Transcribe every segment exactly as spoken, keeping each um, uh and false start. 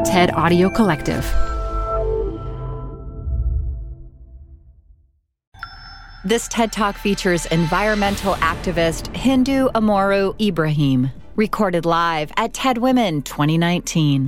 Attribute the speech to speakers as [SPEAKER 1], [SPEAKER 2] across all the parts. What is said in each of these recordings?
[SPEAKER 1] TED Audio Collective. This TED Talk features environmental activist Hindu Amoru Ibrahim, recorded live at TED Women twenty nineteen.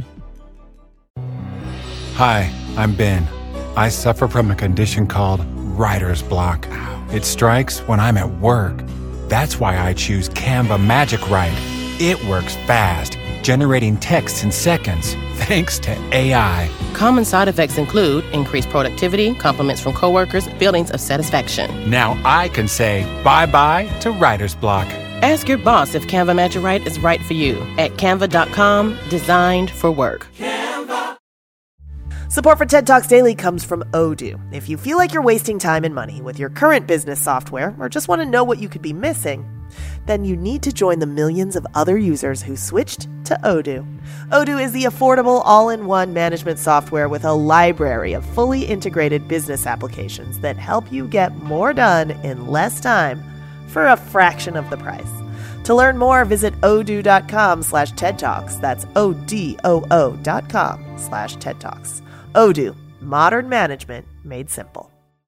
[SPEAKER 2] Hi, I'm Ben. I suffer from a condition called writer's block. It strikes when I'm at work. That's why I choose Canva Magic Write. It works fast, generating text in seconds, thanks to A I.
[SPEAKER 3] Common side effects include increased productivity, compliments from coworkers, feelings of satisfaction.
[SPEAKER 2] Now I can say bye-bye to writer's block.
[SPEAKER 3] Ask your boss if Canva Magic Write is right for you at canva dot com, designed for work.
[SPEAKER 4] Canva. Support for TED Talks Daily comes from Odoo. If you feel like you're wasting time and money with your current business software or just want to know what you could be missing, then you need to join the millions of other users who switched to Odoo. Odoo is the affordable all-in-one management software with a library of fully integrated business applications that help you get more done in less time for a fraction of the price. To learn more, visit odoo.com slash TED Talks. That's O-D-O-O dot com slash TED Talks. Odoo, modern management made simple.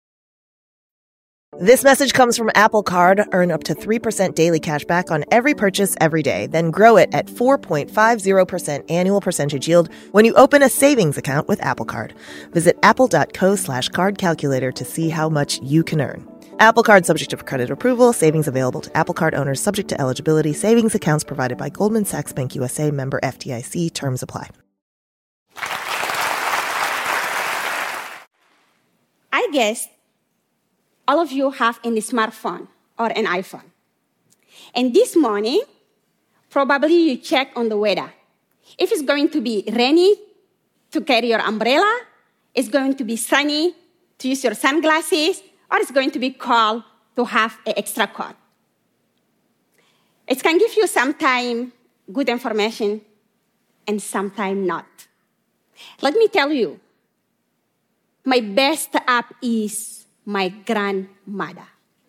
[SPEAKER 4] This message comes from Apple Card. Earn up to three percent daily cash back on every purchase every day. Then grow it at four point five zero percent annual percentage yield when you open a savings account with Apple Card. Visit apple.co slash card calculator to see how much you can earn. Apple Card subject to credit approval. Savings available to Apple Card owners subject to eligibility. Savings accounts provided by Goldman Sachs Bank U S A, member F D I C. Terms apply.
[SPEAKER 5] I guess all of you have a smartphone or an iPhone. And this morning, probably you check on the weather. If it's going to be rainy, to carry your umbrella. It's going to be sunny, to use your sunglasses. Or it's going to be cold, to have an extra coat. It can give you sometimes good information and sometimes not. Let me tell you, my best app is my grandmother.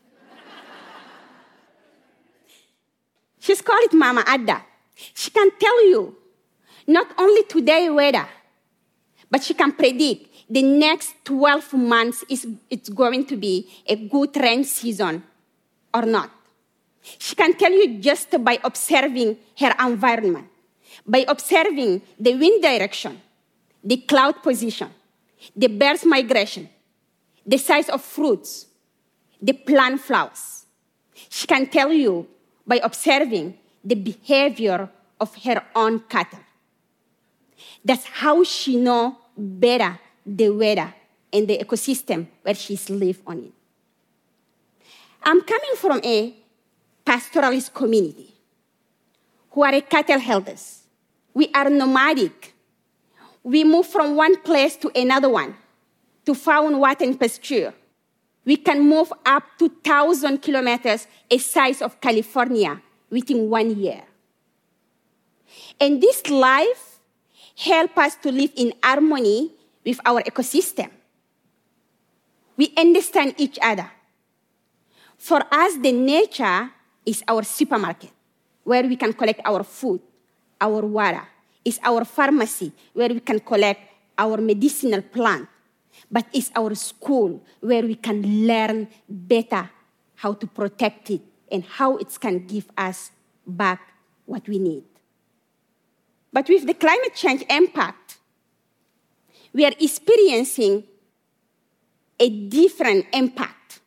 [SPEAKER 5] She's called Mama Ada. She can tell you not only today weather, but she can predict the next twelve months is it's going to be a good rain season or not. She can tell you just by observing her environment, by observing the wind direction, the cloud position, the birds' migration, the size of fruits, the plant flowers. She can tell you by observing the behavior of her own cattle. That's how she knows better the weather and the ecosystem where she's live on it. I'm coming from a pastoralist community who are a cattle herders. We are nomadic. We move from one place to another one to find water and pasture. We can move up to one thousand kilometers, a size of California, within one year. And this life helps us to live in harmony with our ecosystem. We understand each other. For us, the nature is our supermarket, where we can collect our food, our water. It's our pharmacy, where we can collect our medicinal plant. But it's our school, where we can learn better how to protect it and how it can give us back what we need. But with the climate change impact, we are experiencing a different impact.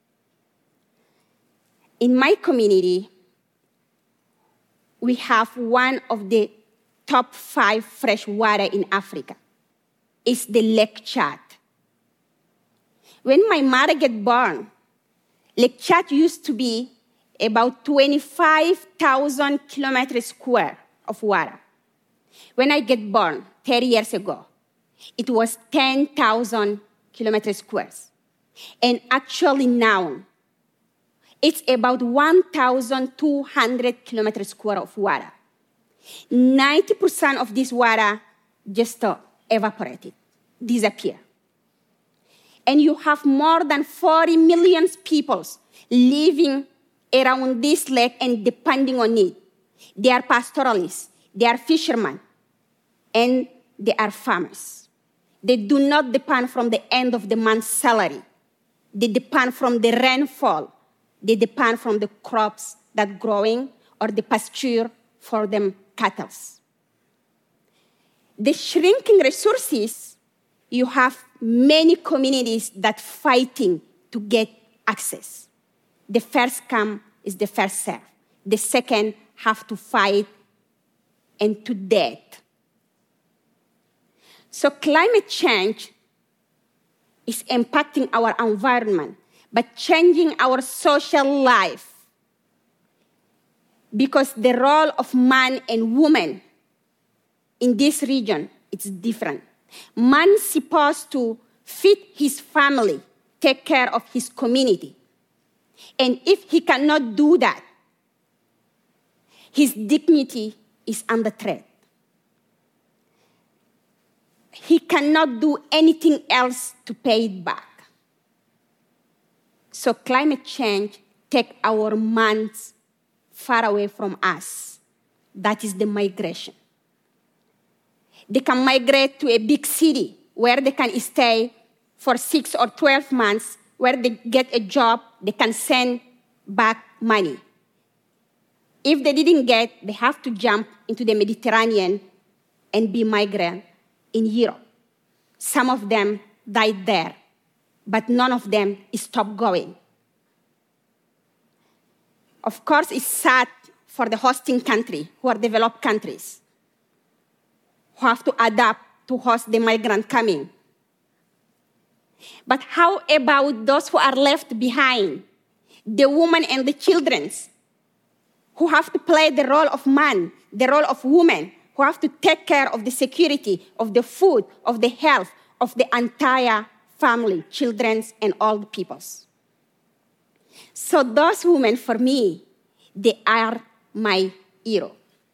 [SPEAKER 5] In my community, we have one of the top five fresh water in Africa. It's the Lake Chad. When my mother got born, Lake Chad used to be about twenty-five thousand kilometers square of water. When I get born thirty years ago, it was ten thousand kilometers squares. And actually now, it's about one thousand two hundred kilometers square of water. ninety percent of this water just uh, evaporated, disappeared. And you have more than forty million people living around this lake and depending on it. They are pastoralists, they are fishermen, and they are farmers. They do not depend from the end of the month's salary. They depend from the rainfall. They depend from the crops that growing or the pasture for them cattle. The shrinking resources, you have many communities that fighting to get access. The first come is the first serve. The second have to fight and to death. So climate change is impacting our environment, but changing our social life. Because the role of man and woman in this region is different. Man is supposed to feed his family, take care of his community. And if he cannot do that, his dignity is under threat. He cannot do anything else to pay it back. So climate change takes our minds far away from us. That is the migration. They can migrate to a big city where they can stay for six or twelve months, where they get a job, they can send back money. If they didn't get, they have to jump into the Mediterranean and be migrant in Europe. Some of them died there, but none of them stopped going. Of course, it's sad for the hosting country, who are developed countries, who have to adapt to host the migrant coming. But how about those who are left behind, the women and the children, who have to play the role of man, the role of woman, who have to take care of the security, of the food, of the health, of the entire family, children, and all the peoples. So those women, for me, they are my hero.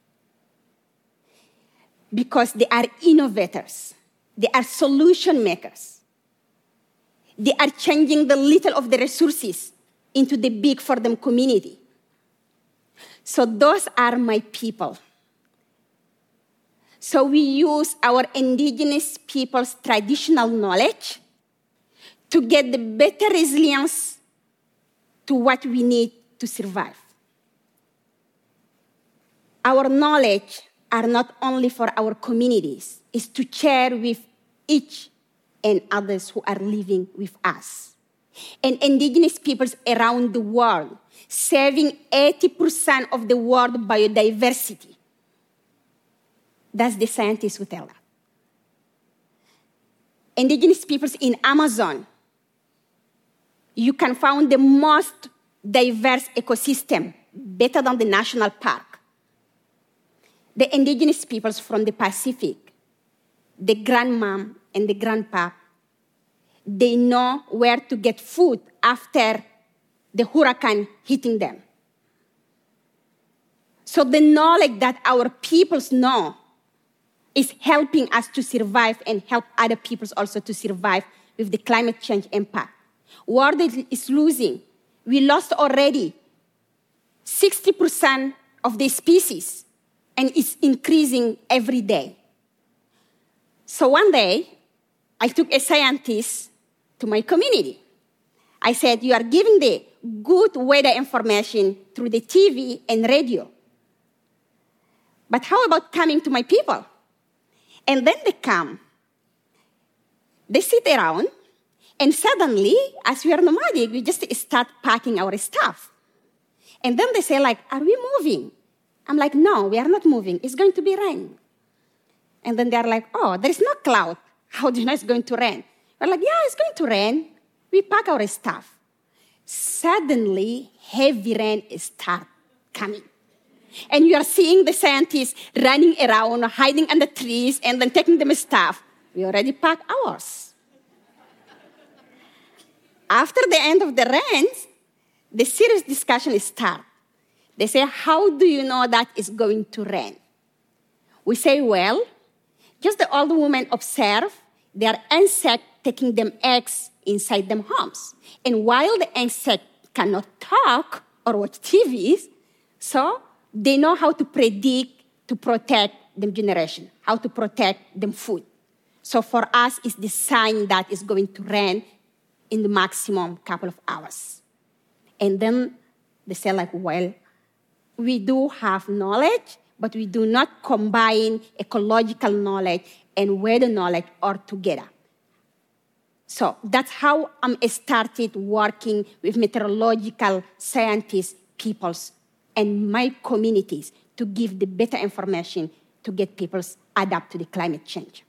[SPEAKER 5] Because they are innovators. They are solution makers. They are changing the little of the resources into the big for them community. So those are my people. So we use our indigenous people's traditional knowledge to get the better resilience to what we need to survive. Our knowledge are not only for our communities, it's to share with each and others who are living with us. And indigenous peoples around the world, saving eighty percent of the world biodiversity. That's the scientists who tell that. Indigenous peoples in Amazon, you can find the most diverse ecosystem, better than the national park. The indigenous peoples from the Pacific, the grandmom and the grandpa, they know where to get food after the hurricane hitting them. So the knowledge that our peoples know is helping us to survive and help other peoples also to survive with the climate change impact. World is losing. We lost already sixty percent of the species, and it's increasing every day. So one day, I took a scientist to my community. I said, you are giving the good weather information through the T V and radio. But how about coming to my people? And then they come. They sit around, and suddenly, as we are nomadic, we just start packing our stuff. And then they say, like, are we moving? I'm like, no, we are not moving. It's going to be rain. And then they're like, oh, there is no cloud. How do you know it's going to rain? We're like, yeah, it's going to rain. We pack our stuff. Suddenly, heavy rain starts coming. And you are seeing the scientists running around, hiding under trees, and then taking them stuff. We already packed ours. After the end of the rain, the serious discussion starts. They say, how do you know that it's going to rain? We say, well, just the old women observe their insects taking them eggs inside them homes. And while the insect cannot talk or watch T Vs, so they know how to predict, to protect them generation, how to protect them food. So for us, it's the sign that is going to rain in the maximum couple of hours. And then they say like, well, we do have knowledge, but we do not combine ecological knowledge and weather knowledge all together. So that's how I um, started working with meteorological scientists, peoples, and my communities to give the better information to get people adapt to the climate change.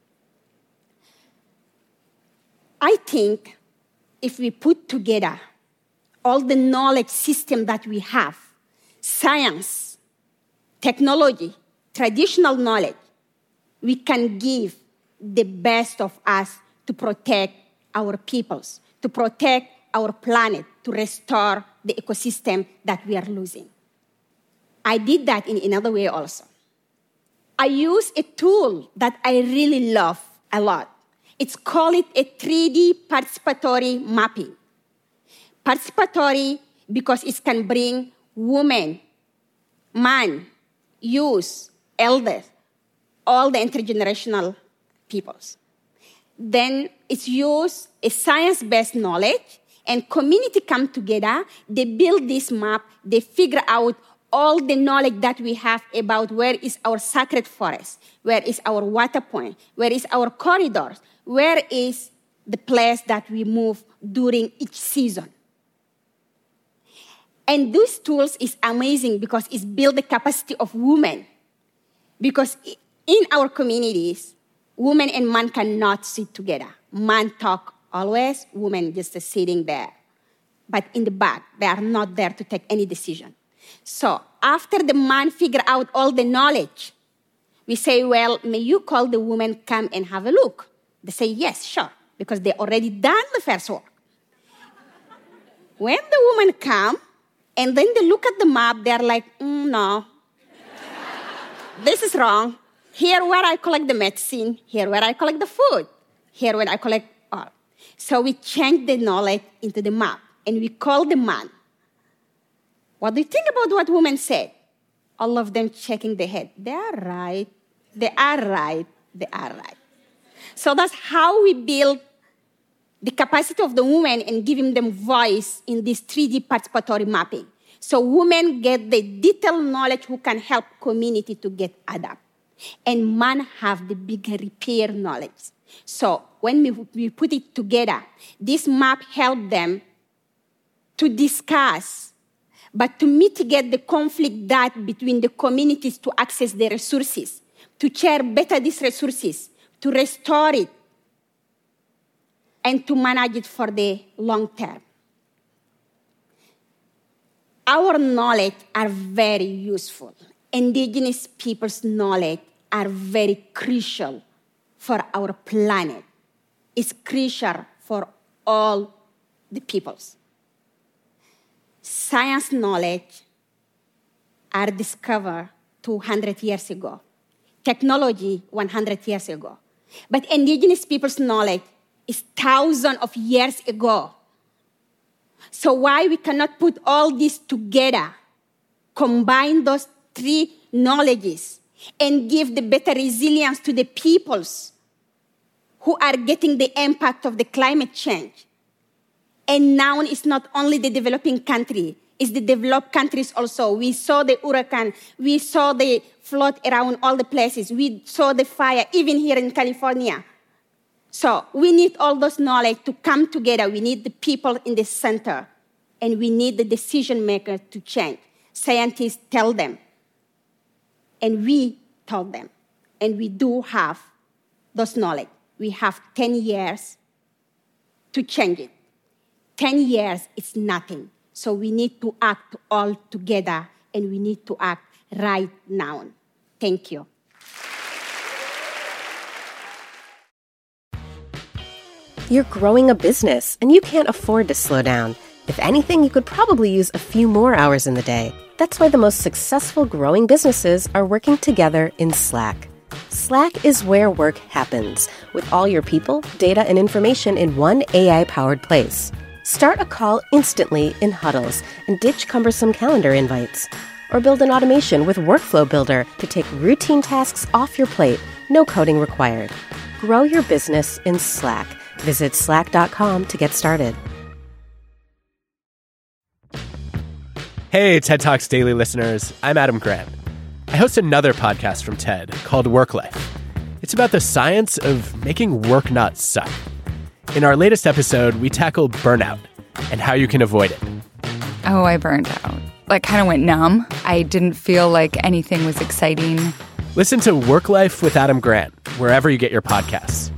[SPEAKER 5] I think if we put together all the knowledge system that we have, science, technology, traditional knowledge, we can give the best of us to protect our peoples, to protect our planet, to restore the ecosystem that we are losing. I did that in another way also. I use a tool that I really love a lot. It's called it a three D participatory mapping. Participatory because it can bring women, man, youth, elders, all the intergenerational peoples. Then it's used a science-based knowledge, and community come together, they build this map, they figure out all the knowledge that we have about where is our sacred forest, where is our water point, where is our corridors, where is the place that we move during each season. And these tools is amazing because it's build the capacity of women. Because in our communities, women and men cannot sit together. Men talk always, women just sitting there. But in the back, they are not there to take any decision. So after the man figure out all the knowledge, we say, well, may you call the woman, come and have a look. They say, yes, sure, because they already done the first work. When the women come, and then they look at the map, they're like, mm, no, this is wrong. Here where I collect the medicine, here where I collect the food, here where I collect all. So we change the knowledge into the map, and we call the man. What do you think about what women said? All of them shaking their head. They are right. They are right. They are right. So that's how we build the capacity of the women and giving them voice in this three D participatory mapping. So women get the detailed knowledge who can help community to get adapt. And men have the bigger repair knowledge. So when we, we put it together, this map helps them to discuss, but to mitigate the conflict that between the communities to access the resources, to share better these resources, to restore it, and to manage it for the long term. Our knowledge are very useful. Indigenous people's knowledge are very crucial for our planet. It's crucial for all the peoples. Science knowledge are discovered two hundred years ago. Technology, one hundred years ago. But indigenous people's knowledge is thousands of years ago. So why we cannot put all this together, combine those three knowledges, and give the better resilience to the peoples who are getting the impact of the climate change? And now it's not only the developing country, it's the developed countries also. We saw the hurricane, we saw the flood around all the places, we saw the fire, even here in California. So we need all those knowledge to come together. We need the people in the center, and we need the decision makers to change. Scientists tell them, and we tell them, and we do have those knowledge. We have ten years to change it. ten years is nothing. So we need to act all together, and we need to act right now. Thank you.
[SPEAKER 3] You're growing a business, and you can't afford to slow down. If anything, you could probably use a few more hours in the day. That's why the most successful growing businesses are working together in Slack. Slack is where work happens, with all your people, data, and information in one A I-powered place. Start a call instantly in huddles and ditch cumbersome calendar invites. Or build an automation with Workflow Builder to take routine tasks off your plate. No coding required. Grow your business in Slack. Visit slack dot com to get started.
[SPEAKER 6] Hey, TED Talks Daily listeners. I'm Adam Grant. I host another podcast from TED called Work Life. It's about the science of making work not suck. In our latest episode, we tackle burnout and how you can avoid it.
[SPEAKER 7] Oh, I burned out. Like, kind of went numb. I didn't feel like anything was exciting.
[SPEAKER 6] Listen to Work Life with Adam Grant wherever you get your podcasts.